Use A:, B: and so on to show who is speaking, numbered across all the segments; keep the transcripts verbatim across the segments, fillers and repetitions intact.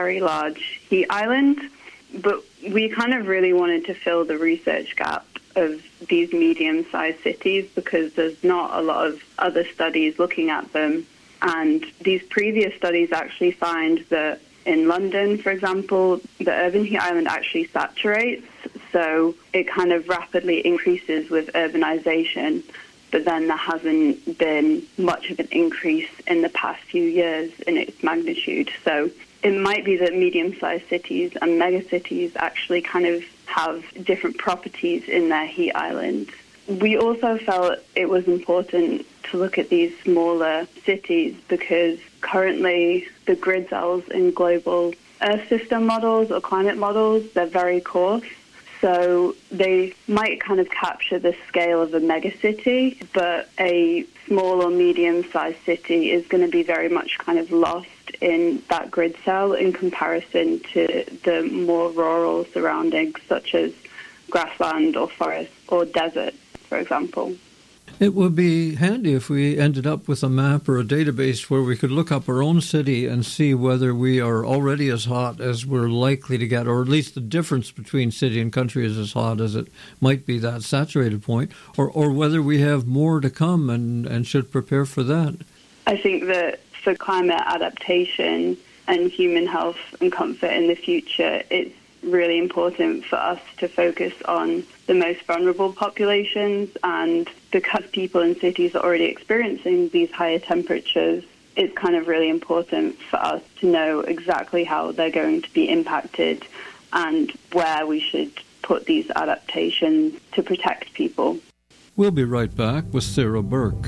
A: very large heat island, but we kind of really wanted to fill the research gap of these medium-sized cities because there's not a lot of other studies looking at them. And these previous studies actually find that in London, for example, the urban heat island actually saturates, so it kind of rapidly increases with urbanization, but then there hasn't been much of an increase in the past few years in its magnitude. So it might be that medium-sized cities and megacities actually kind of have different properties in their heat islands. We also felt it was important to look at these smaller cities because currently the grid cells in global Earth system models or climate models, they're very coarse. So they might kind of capture the scale of a megacity, but a small or medium-sized city is going to be very much kind of lost in that grid cell in comparison to the more rural surroundings, such as grassland or forest or desert, for example.
B: It would be handy if we ended up with a map or a database where we could look up our own city and see whether we are already as hot as we're likely to get, or at least the difference between city and country is as hot as it might be that saturated point, or, or whether we have more to come and, and should prepare for that.
A: I think that for climate adaptation and human health and comfort in the future, it's really important for us to focus on the most vulnerable populations, and because people in cities are already experiencing these higher temperatures, it's kind of really important for us to know exactly how they're going to be impacted and where we should put these adaptations to protect people.
B: We'll be right back with Sarah Burke.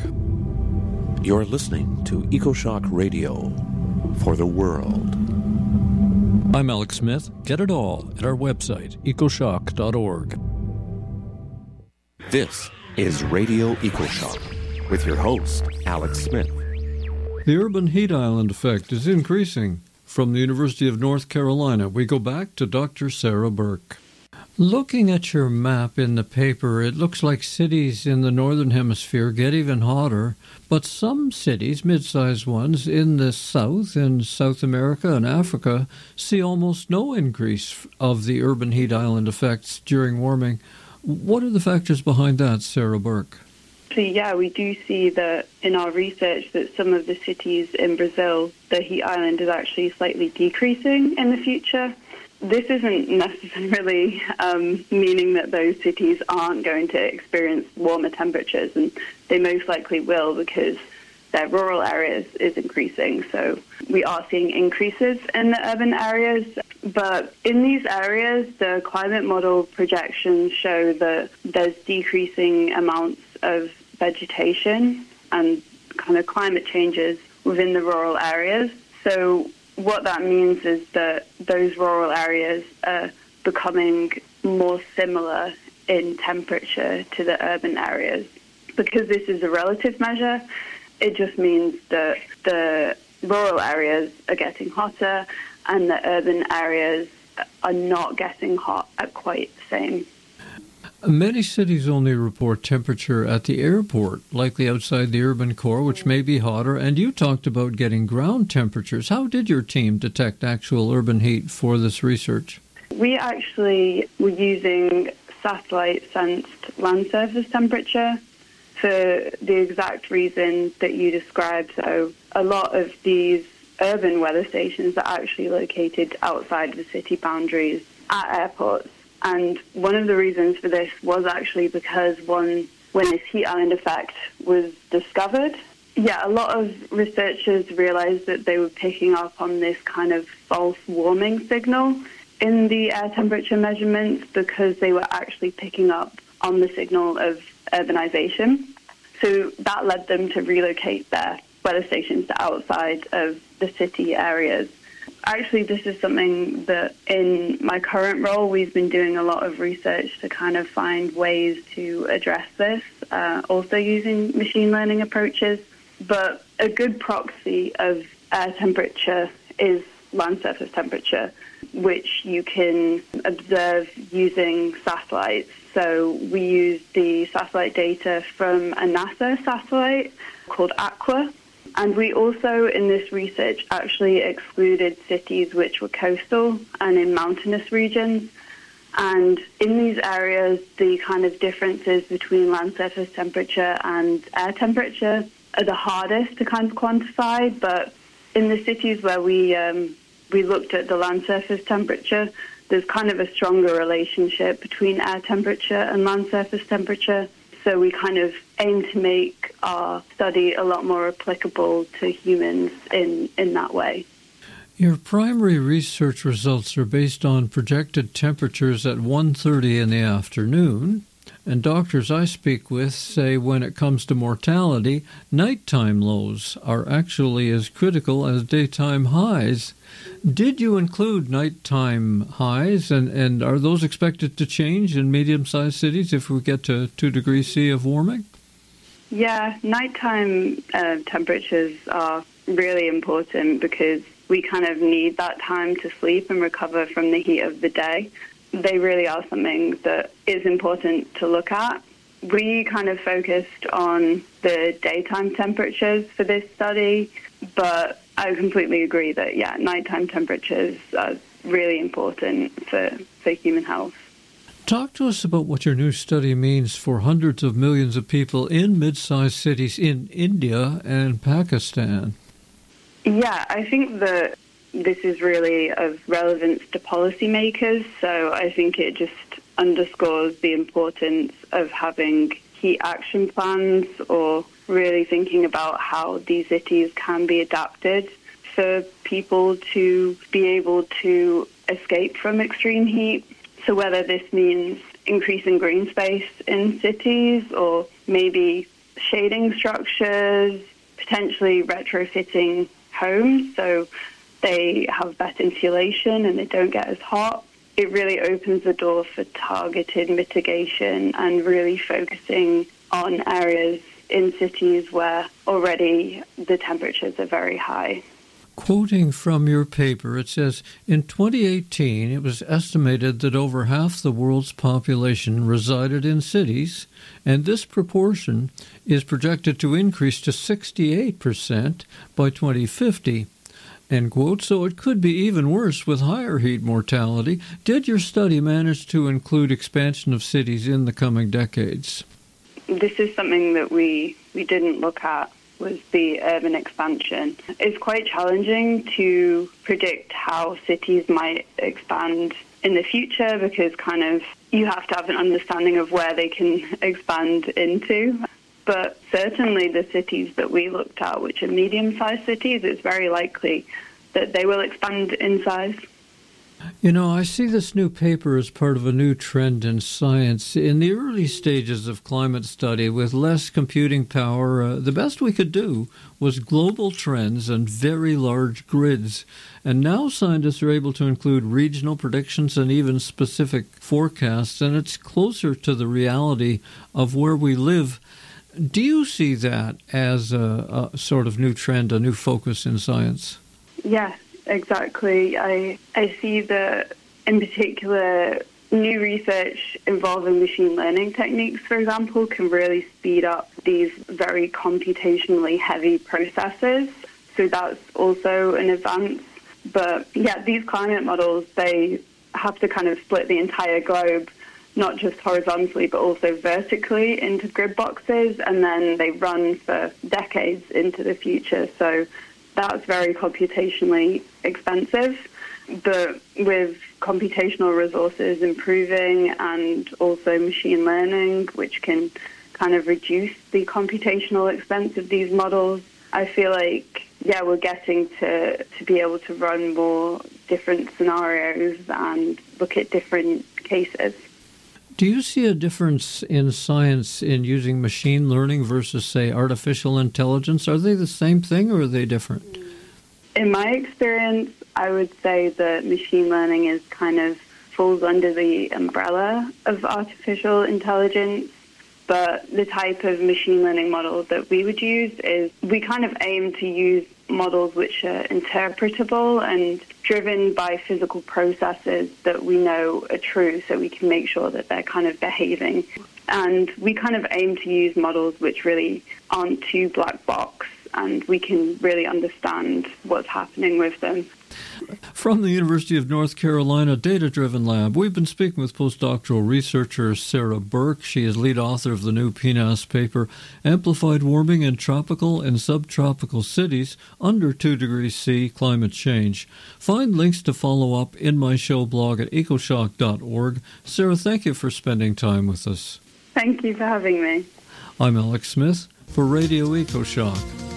C: You're listening to EcoShock Radio for the world.
B: I'm Alex Smith. Get it all at our website, ecoshock dot org.
C: This is Radio EcoShock with your host, Alex Smith.
B: The urban heat island effect is increasing. From the University of North Carolina, we go back to Doctor Sarah Burke. Looking at your map in the paper, it looks like cities in the Northern Hemisphere get even hotter, but some cities, mid-sized ones, in the South, in South America and Africa, see almost no increase of the urban heat island effects during warming. What are the factors behind that, Sarah Burke?
A: So, yeah, we do see that in our research that some of the cities in Brazil, the heat island is actually slightly decreasing in the future. This isn't necessarily um, meaning that those cities aren't going to experience warmer temperatures, and they most likely will because their rural areas is increasing. So we are seeing increases in the urban areas, but in these areas, the climate model projections show that there's decreasing amounts of vegetation and kind of climate changes within the rural areas. So what that means is that those rural areas are becoming more similar in temperature to the urban areas. Because this is a relative measure, it just means that the rural areas are getting hotter and the urban areas are not getting hot at quite the same.
B: Many cities only report temperature at the airport, likely outside the urban core, which may be hotter. And you talked about getting ground temperatures. How did your team detect actual urban heat for this research?
A: We actually were using satellite-sensed land surface temperature for the exact reason that you described. So a lot of these urban weather stations are actually located outside the city boundaries at airports. And one of the reasons for this was actually because one, when this heat island effect was discovered, yeah, a lot of researchers realized that they were picking up on this kind of false warming signal in the air temperature measurements because they were actually picking up on the signal of urbanization. So that led them to relocate their weather stations to outside of the city areas. Actually, this is something that in my current role, we've been doing a lot of research to kind of find ways to address this, uh, also using machine learning approaches. But a good proxy of air temperature is land surface temperature, which you can observe using satellites. So we use the satellite data from a NASA satellite called Aqua. And we also, in this research, actually excluded cities which were coastal and in mountainous regions. And in these areas, the kind of differences between land surface temperature and air temperature are the hardest to kind of quantify. But in the cities where we um, we looked at the land surface temperature, there's kind of a stronger relationship between air temperature and land surface temperature. So we kind of aim to make our study a lot more applicable to humans in, in that way.
B: Your primary research results are based on projected temperatures at one thirty in the afternoon, and doctors I speak with say when it comes to mortality, nighttime lows are actually as critical as daytime highs. Did you include nighttime highs, and, and are those expected to change in medium-sized cities if we get to two degrees C of warming?
A: Yeah, nighttime uh, temperatures are really important because we kind of need that time to sleep and recover from the heat of the day. They really are something that is important to look at. We kind of focused on the daytime temperatures for this study, but I completely agree that, yeah, nighttime temperatures are really important for, for human health.
B: Talk to us about what your new study means for hundreds of millions of people in mid-sized cities in India and Pakistan.
A: Yeah, I think that this is really of relevance to policymakers, so I think it just underscores the importance of having heat action plans or really thinking about how these cities can be adapted for people to be able to escape from extreme heat. So whether this means increasing green space in cities or maybe shading structures, potentially retrofitting homes so they have better insulation and they don't get as hot. It really opens the door for targeted mitigation and really focusing on areas in cities where already the temperatures are very high.
B: Quoting from your paper, it says, in twenty eighteen, it was estimated that over half the world's population resided in cities, and this proportion is projected to increase to sixty-eight percent by twenty fifty. End quote. So it could be even worse with higher heat mortality. Did your study manage to include expansion of cities in the coming decades?
A: This is something that we, we didn't look at, was the urban expansion. It's quite challenging to predict how cities might expand in the future because kind of you have to have an understanding of where they can expand into. But certainly the cities that we looked at, which are medium-sized cities, it's very likely that they will expand in size.
B: You know, I see this new paper as part of a new trend in science. In the early stages of climate study, with less computing power, uh, the best we could do was global trends and very large grids. And now scientists are able to include regional predictions and even specific forecasts, and it's closer to the reality of where we live. Do you see that as a, a sort of new trend, a new focus in science?
A: Yes. Exactly. I I see that, in particular, new research involving machine learning techniques, for example, can really speed up these very computationally heavy processes. So that's also an advance. But yeah, these climate models, they have to kind of split the entire globe, not just horizontally, but also vertically into grid boxes, and then they run for decades into the future. So that's very computationally expensive, but with computational resources improving and also machine learning, which can kind of reduce the computational expense of these models, I feel like, yeah, we're getting to, to be able to run more different scenarios and look at different cases.
B: Do you see a difference in science in using machine learning versus, say, artificial intelligence? Are they the same thing or are they different?
A: In my experience, I would say that machine learning is kind of falls under the umbrella of artificial intelligence. But the type of machine learning model that we would use is we kind of aim to use models which are interpretable and driven by physical processes that we know are true, so we can make sure that they're kind of behaving. And we kind of aim to use models which really aren't too black box and we can really understand what's happening with them.
B: From the University of North Carolina Data-Driven Lab, we've been speaking with postdoctoral researcher Sarah Burke. She is lead author of the new P N A S paper, Amplified Warming in Tropical and Subtropical Cities Under two degrees C Climate Change. Find links to follow up in my show blog at ecoshock dot org. Sarah, thank you for spending time with us.
A: Thank you for having me.
B: I'm Alex Smith for Radio EcoShock.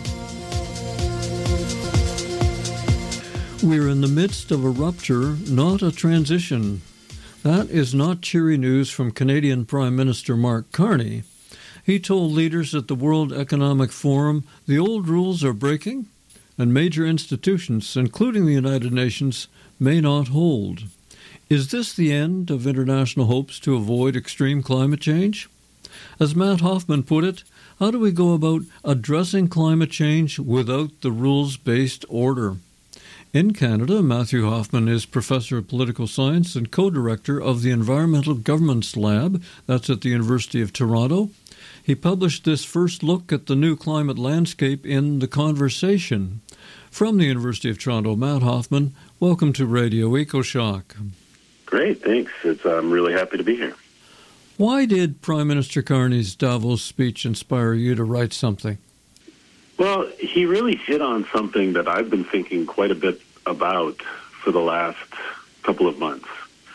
B: We're in the midst of a rupture, not a transition. That is not cheery news from Canadian Prime Minister Mark Carney. He told leaders at the World Economic Forum the old rules are breaking and major institutions, including the United Nations, may not hold. Is this the end of international hopes to avoid extreme climate change? As Matt Hoffman put it, how do we go about addressing climate change without the rules-based order? In Canada, Matthew Hoffman is Professor of Political Science and co-director of the Environmental Governance Lab. That's at the University of Toronto. He published this first look at the new climate landscape in The Conversation. From the University of Toronto, Matt Hoffman, welcome to Radio EcoShock.
D: Great, thanks. It's, I'm really happy to be here.
B: Why did Prime Minister Carney's Davos speech inspire you to write something?
D: Well, he really hit on something that I've been thinking quite a bit about for the last couple of months,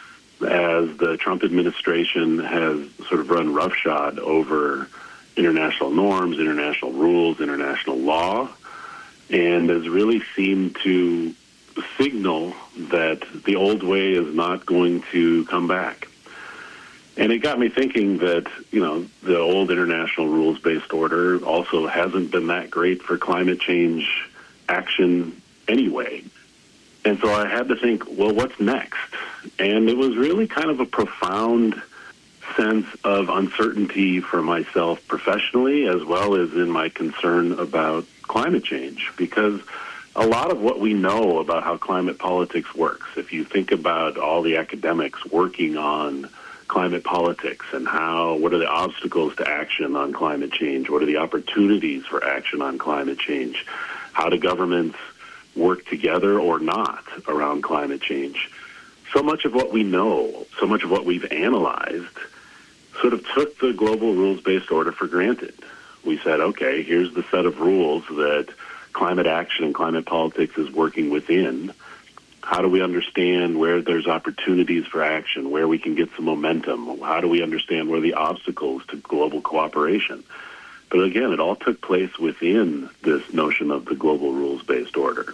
D: as the Trump administration has sort of run roughshod over international norms, international rules, international law, and has really seemed to signal that the old way is not going to come back. And it got me thinking that, you know, the old international rules-based order also hasn't been that great for climate change action anyway. And so I had to think, well, what's next? And it was really kind of a profound sense of uncertainty for myself professionally, as well as in my concern about climate change, because a lot of what we know about how climate politics works, if you think about all the academics working on climate politics and how, what are the obstacles to action on climate change? What are the opportunities for action on climate change? How do governments work together or not around climate change? So much of what we know, so much of what we've analyzed, sort of took the global rules-based order for granted. We said, okay, here's the set of rules that climate action and climate politics is working within. How do we understand where there's opportunities for action, where we can get some momentum? How do we understand where the obstacles to global cooperation? But again, it all took place within this notion of the global rules-based order.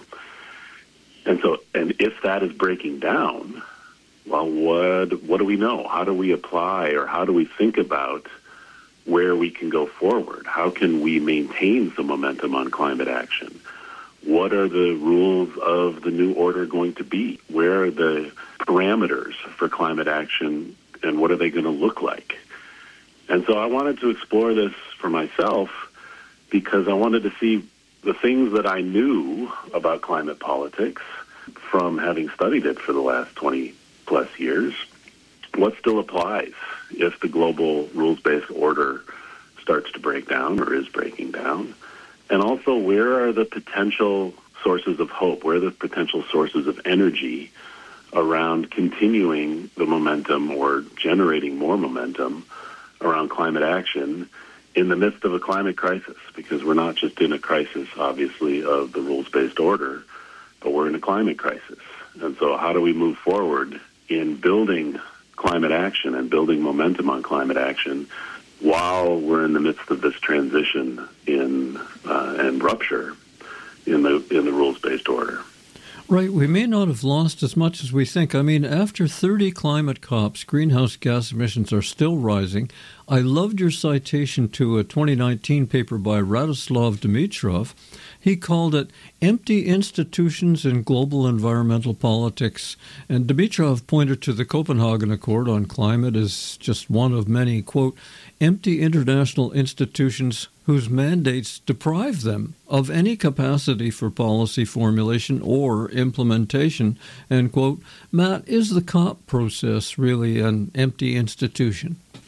D: And so, and if that is breaking down, well, what what do we know? How do we apply, or how do we think about where we can go forward? How can we maintain some momentum on climate action? What are the rules of the new order going to be? Where are the parameters for climate action, and what are they going to look like? And so I wanted to explore this for myself because I wanted to see the things that I knew about climate politics from having studied it for the last twenty plus years. What still applies if the global rules-based order starts to break down or is breaking down? And also, where are the potential sources of hope? Where are the potential sources of energy around continuing the momentum or generating more momentum around climate action in the midst of a climate crisis? Because we're not just in a crisis, obviously, of the rules-based order, but we're in a climate crisis. And so how do we move forward in building climate action and building momentum on climate action while we're in the midst of this transition in uh, and rupture in the in the rules-based order?
B: Right. We may not have lost as much as we think. I mean, after thirty climate COPs, greenhouse gas emissions are still rising. I loved your citation to a twenty nineteen paper by Radoslav Dimitrov. He called it Empty Institutions in Global Environmental Politics. And Dimitrov pointed to the Copenhagen Accord on Climate as just one of many, quote, empty international institutions whose mandates deprive them of any capacity for policy formulation or implementation, end quote. Matt, is the COP process really an empty institution?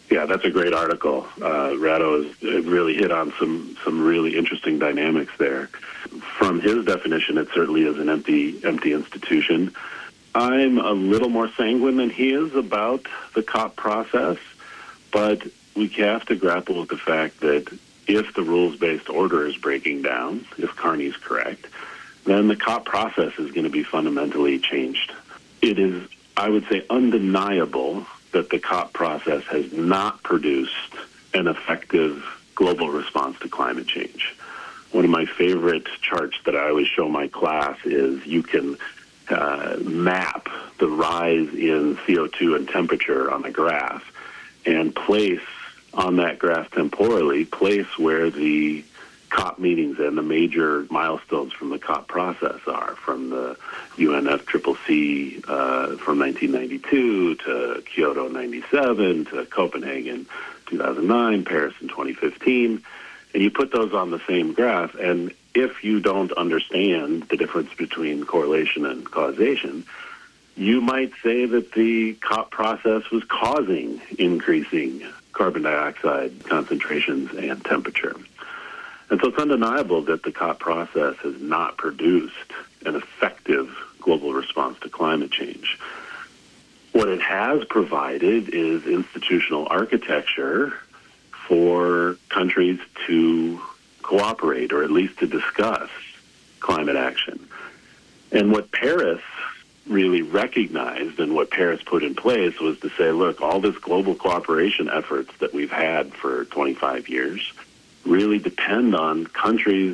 D: Yeah, that's a great article. Uh, Ratto has really hit on some, some really interesting dynamics there. From his definition, it certainly is an empty, empty institution. I'm a little more sanguine than he is about the COP process, but we have to grapple with the fact that if the rules-based order is breaking down, if Carney's correct, then the COP process is going to be fundamentally changed. It is, I would say, undeniable that the COP process has not produced an effective global response to climate change. One of my favorite charts that I always show my class is you can uh, map the rise in C O two and temperature on a graph and place on that graph temporally, place where the COP meetings and the major milestones from the COP process are, from the U N F C C C uh, from nineteen ninety-two to Kyoto ninety-seven to Copenhagen two thousand nine, Paris in twenty fifteen, and you put those on the same graph, and if you don't understand the difference between correlation and causation, you might say that the COP process was causing increasing carbon dioxide concentrations and temperature. And so it's undeniable that the COP process has not produced an effective global response to climate change. What it has provided is institutional architecture for countries to cooperate, or at least to discuss climate action. And what Paris really recognized and what Paris put in place was to say, look, all this global cooperation efforts that we've had for twenty-five years really depend on countries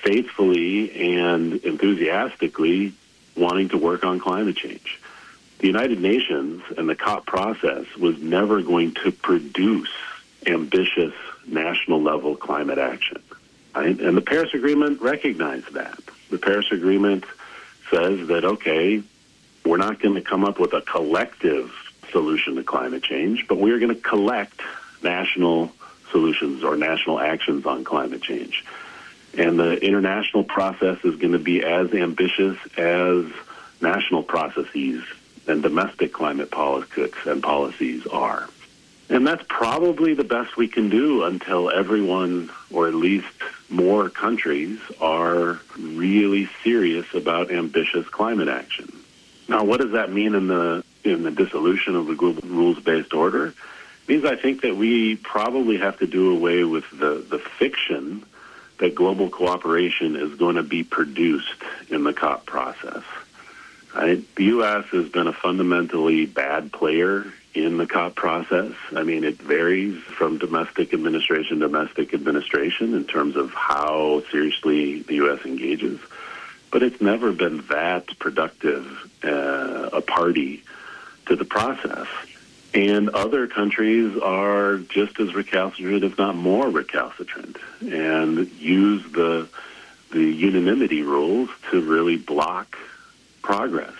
D: faithfully and enthusiastically wanting to work on climate change. The United Nations and the COP process was never going to produce ambitious national level climate action. Right? And the Paris Agreement recognized that. The Paris Agreement says that, okay, we're not going to come up with a collective solution to climate change, but we're going to collect national solutions or national actions on climate change. And the international process is going to be as ambitious as national processes and domestic climate politics and policies are. And that's probably the best we can do until everyone, or at least more countries, are really serious about ambitious climate action. Now, what does that mean in the in the dissolution of the global rules-based order? It means I think that we probably have to do away with the, the fiction that global cooperation is going to be produced in the COP process. Right? The U S has been a fundamentally bad player in the COP process. I mean, it varies from domestic administration to domestic administration in terms of how seriously the U S engages. But it's never been that productive uh, a party to the process. And other countries are just as recalcitrant, if not more recalcitrant, and use the the unanimity rules to really block progress.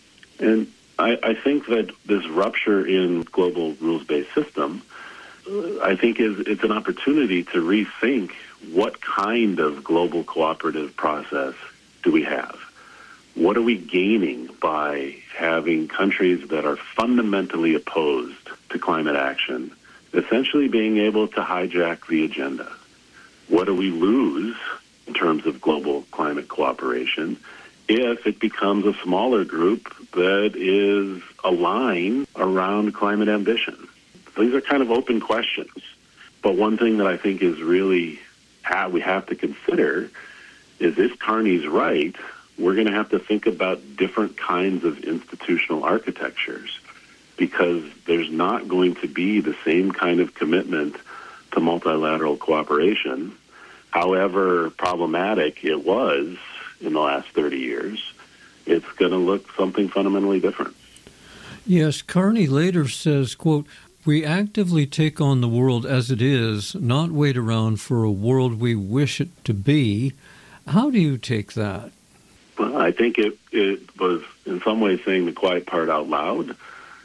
D: And I, I think that this rupture in global rules-based system, uh, I think is it's an opportunity to rethink what kind of global cooperative process do we have? What are we gaining by having countries that are fundamentally opposed to climate action essentially being able to hijack the agenda? What do we lose in terms of global climate cooperation if it becomes a smaller group that is aligned around climate ambition? These are kind of open questions. But one thing that I think is really how we have to consider is if Carney's right, we're going to have to think about different kinds of institutional architectures, because there's not going to be the same kind of commitment to multilateral cooperation, however problematic it was in the last thirty years. It's going to look something fundamentally different.
B: Yes, Carney later says, quote, "We actively take on the world as it is, not wait around for a world we wish it to be." How do you take that?
D: Well, I think it, it was in some ways saying the quiet part out loud.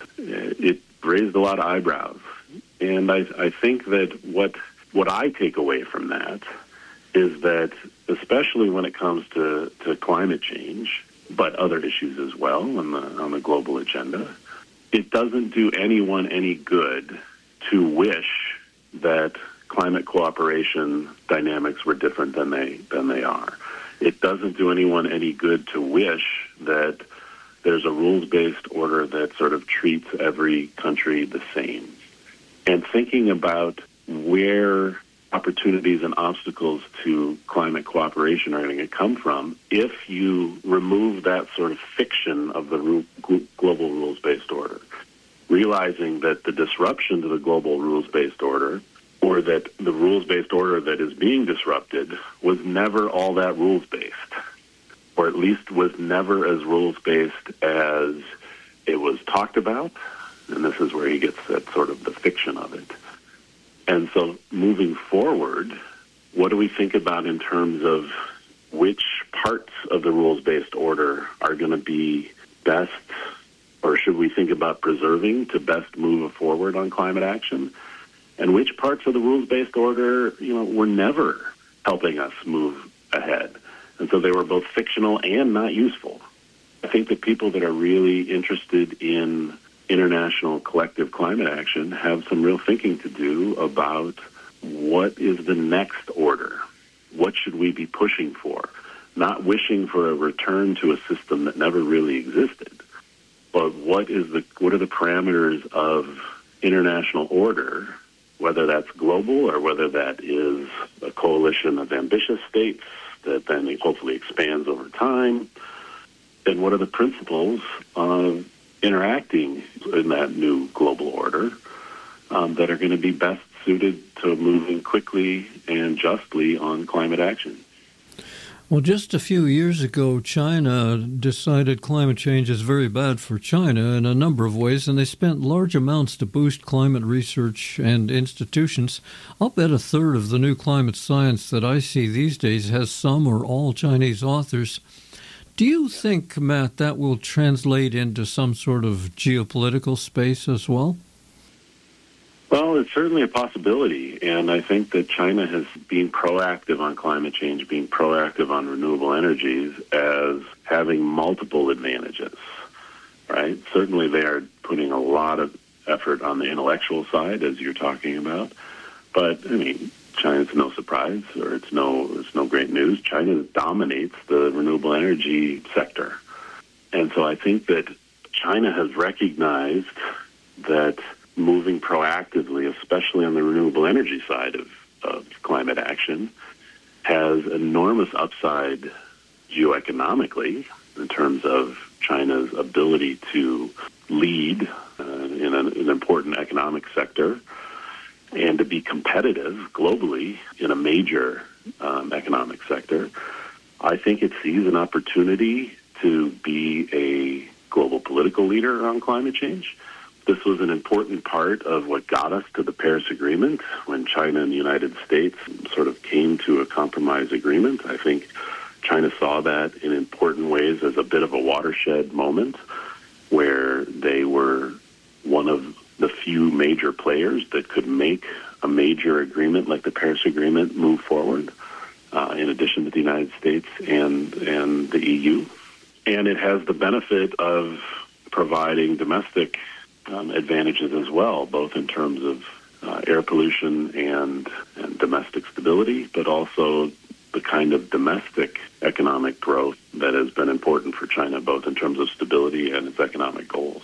D: It raised a lot of eyebrows. And I, I think that what what I take away from that is that, especially when it comes to, to climate change, but other issues as well on the, on the global agenda, it doesn't do anyone any good to wish that climate cooperation dynamics were different than they than they are. It doesn't do anyone any good to wish that there's a rules-based order that sort of treats every country the same. And thinking about where opportunities and obstacles to climate cooperation are going to come from, if you remove that sort of fiction of the ru- global rules-based order, realizing that the disruption to the global rules-based order, or that the rules-based order that is being disrupted, was never all that rules-based, or at least was never as rules-based as it was talked about, and this is where he gets at sort of the fiction of it. And so moving forward, what do we think about in terms of which parts of the rules-based order are going to be best, or should we think about preserving to best move forward on climate action? And which parts of the rules-based order, you know, were never helping us move ahead? And so they were both fictional and not useful. I think that people that are really interested in international collective climate action have some real thinking to do about what is the next order. What should we be pushing for? Not wishing for a return to a system that never really existed, but what is the what are the parameters of international order, whether that's global or whether that is a coalition of ambitious states that then hopefully expands over time, and what are the principles of interacting in that new global order um, that are going to be best suited to moving quickly and justly on climate action.
B: Well, just a few years ago, China decided climate change is very bad for China in a number of ways, and they spent large amounts to boost climate research and institutions. I'll bet a third of the new climate science that I see these days has some or all Chinese authors. Do you think, Matt, that will translate into some sort of geopolitical space as well?
D: Well, it's certainly a possibility, and I think that China has been proactive on climate change, being proactive on renewable energies as having multiple advantages, right? Certainly they are putting a lot of effort on the intellectual side, as you're talking about, but, I mean, China's no surprise, or it's no it's no great news. China dominates the renewable energy sector. And so I think that China has recognized that moving proactively, especially on the renewable energy side of, of climate action, has enormous upside geoeconomically in terms of China's ability to lead uh, in an, an important economic sector and to be competitive globally in a major um, economic sector. I think it sees an opportunity to be a global political leader on climate change. This was an important part of what got us to the Paris Agreement when China and the United States sort of came to a compromise agreement. I think China saw that in important ways as a bit of a watershed moment where they were one of the few major players that could make a major agreement like the Paris Agreement move forward, uh, in addition to the United States and, and the E U. And it has the benefit of providing domestic um, advantages as well, both in terms of uh, air pollution and, and domestic stability, but also the kind of domestic economic growth that has been important for China, both in terms of stability and its economic goals.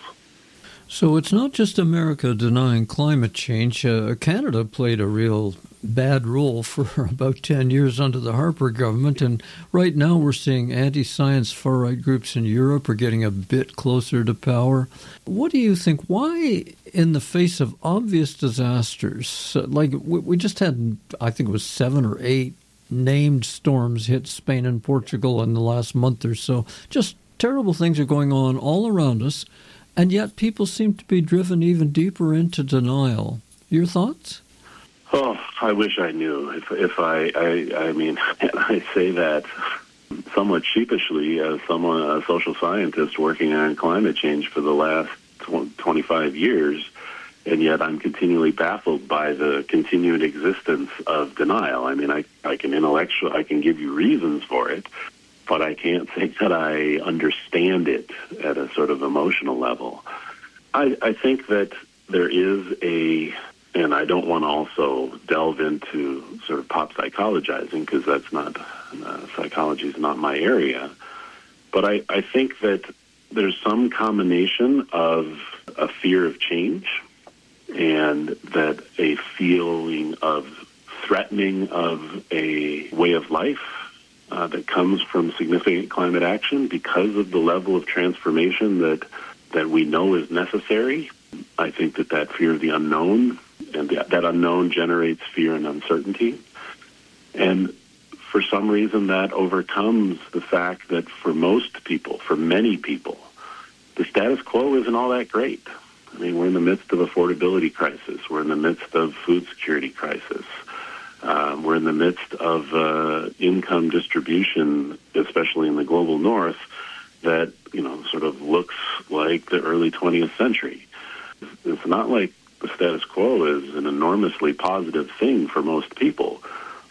B: So it's not just America denying climate change. Uh, Canada played a real bad role for about ten years under the Harper government, and right now we're seeing anti-science far-right groups in Europe are getting a bit closer to power. What do you think? Why, in the face of obvious disasters, like we just had, I think it was seven or eight named storms hit Spain and Portugal in the last month or so, just terrible things are going on all around us, and yet people seem to be driven even deeper into denial. Your thoughts?
D: Oh, I wish I knew. If, if I, I, I mean, I say that somewhat sheepishly as someone, a social scientist working on climate change for the last twenty-five years, and yet I'm continually baffled by the continued existence of denial. I mean, I, I can intellectual, I can give you reasons for it, but I can't say that I understand it at a sort of emotional level. I, I think that there is a And I don't want to also delve into sort of pop psychologizing, because that's not, uh, psychology is not my area. But I, I think that there's some combination of a fear of change and that a feeling of threatening of a way of life uh, that comes from significant climate action because of the level of transformation that that we know is necessary. I think that that fear of the unknown, and that, that unknown generates fear and uncertainty. And for some reason that overcomes the fact that for most people, for many people, the status quo isn't all that great. I mean, we're in the midst of affordability crisis. We're in the midst of food security crisis. Um, we're in the midst of uh, income distribution, especially in the global north, that, you know, sort of looks like the early twentieth century. It's not like the status quo is an enormously positive thing for most people,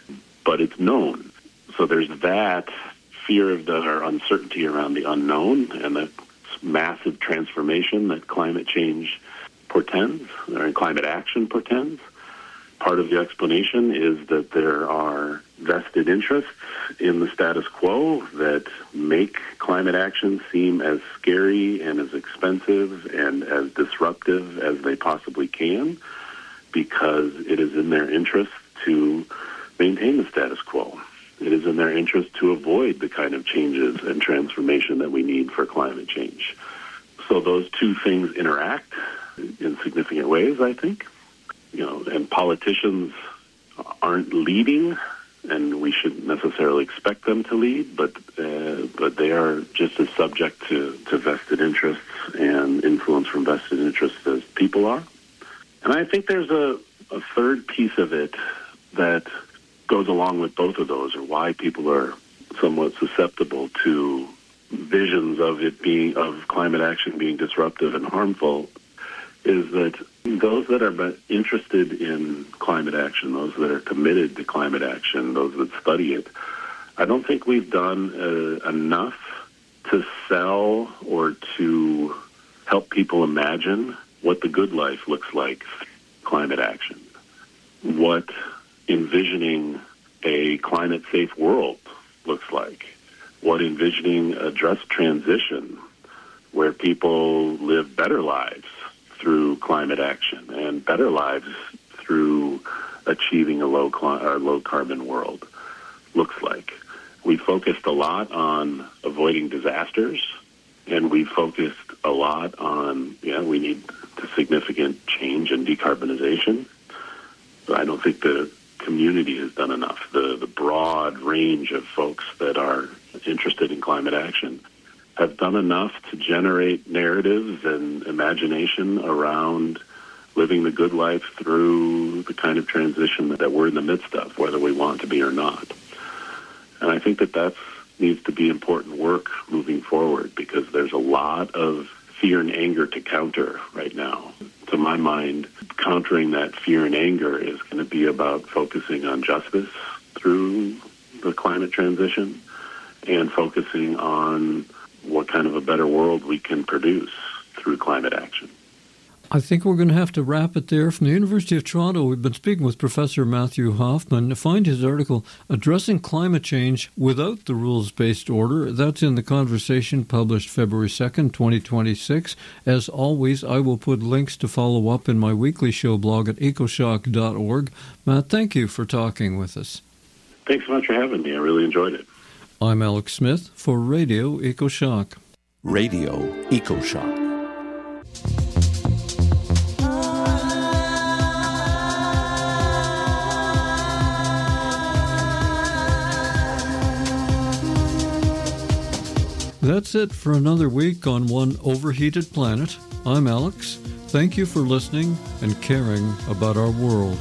D: but it's known. So there's that fear of the or uncertainty around the unknown and the massive transformation that climate change portends, or climate action portends. Part of the explanation is that there are vested interests in the status quo that make climate action seem as scary and as expensive and as disruptive as they possibly can, because it is in their interest to maintain the status quo. It is in their interest to avoid the kind of changes and transformation that we need for climate change. So those two things interact in significant ways, I think. You know, and politicians aren't leading, and we shouldn't necessarily expect them to lead, but uh, but they are just as subject to, to vested interests and influence from vested interests as people are. And I think there's a, a third piece of it that goes along with both of those, or why people are somewhat susceptible to visions of it being, of climate action being disruptive and harmful, is that those that are interested in climate action, those that are committed to climate action, those that study it, I don't think we've done uh, enough to sell or to help people imagine what the good life looks like through climate action, what envisioning a climate-safe world looks like, what envisioning a just transition where people live better lives through climate action and better lives through achieving a low cli- or low carbon world looks like. We focused a lot on avoiding disasters, and we focused a lot on, yeah, we need to significant change and decarbonization. But I don't think the community has done enough. The, the broad range of folks that are interested in climate action have done enough to generate narratives and imagination around living the good life through the kind of transition that we're in the midst of, whether we want to be or not. And I think that that needs to be important work moving forward, because there's a lot of fear and anger to counter right now. To my mind, countering that fear and anger is going to be about focusing on justice through the climate transition and focusing on what kind of a better world we can produce through climate action.
B: I think we're going to have to wrap it there. From the University of Toronto, we've been speaking with Professor Matthew Hoffman. Find his article, Addressing Climate Change Without the Rules-Based Order. That's in The Conversation, published February second, twenty twenty-six. As always, I will put links to follow up in my weekly show blog at ecoshock dot org. Matt, thank you for talking with us.
D: Thanks so much for having me. I really enjoyed it.
B: I'm Alex Smith for Radio EcoShock.
C: Radio EcoShock.
B: That's it for another week on One Overheated Planet. I'm Alex. Thank you for listening and caring about our world.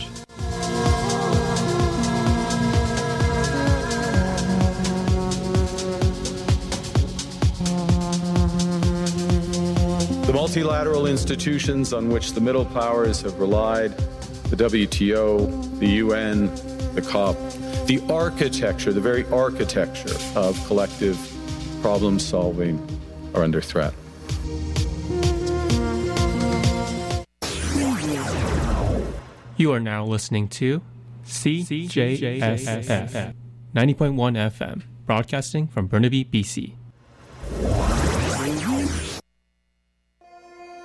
E: The multilateral institutions on which the middle powers have relied, the W T O, the U N, the COP, the architecture, the very architecture of collective problem solving are under threat.
F: You are now listening to C J S F ninety point one F M, broadcasting from Burnaby, B C.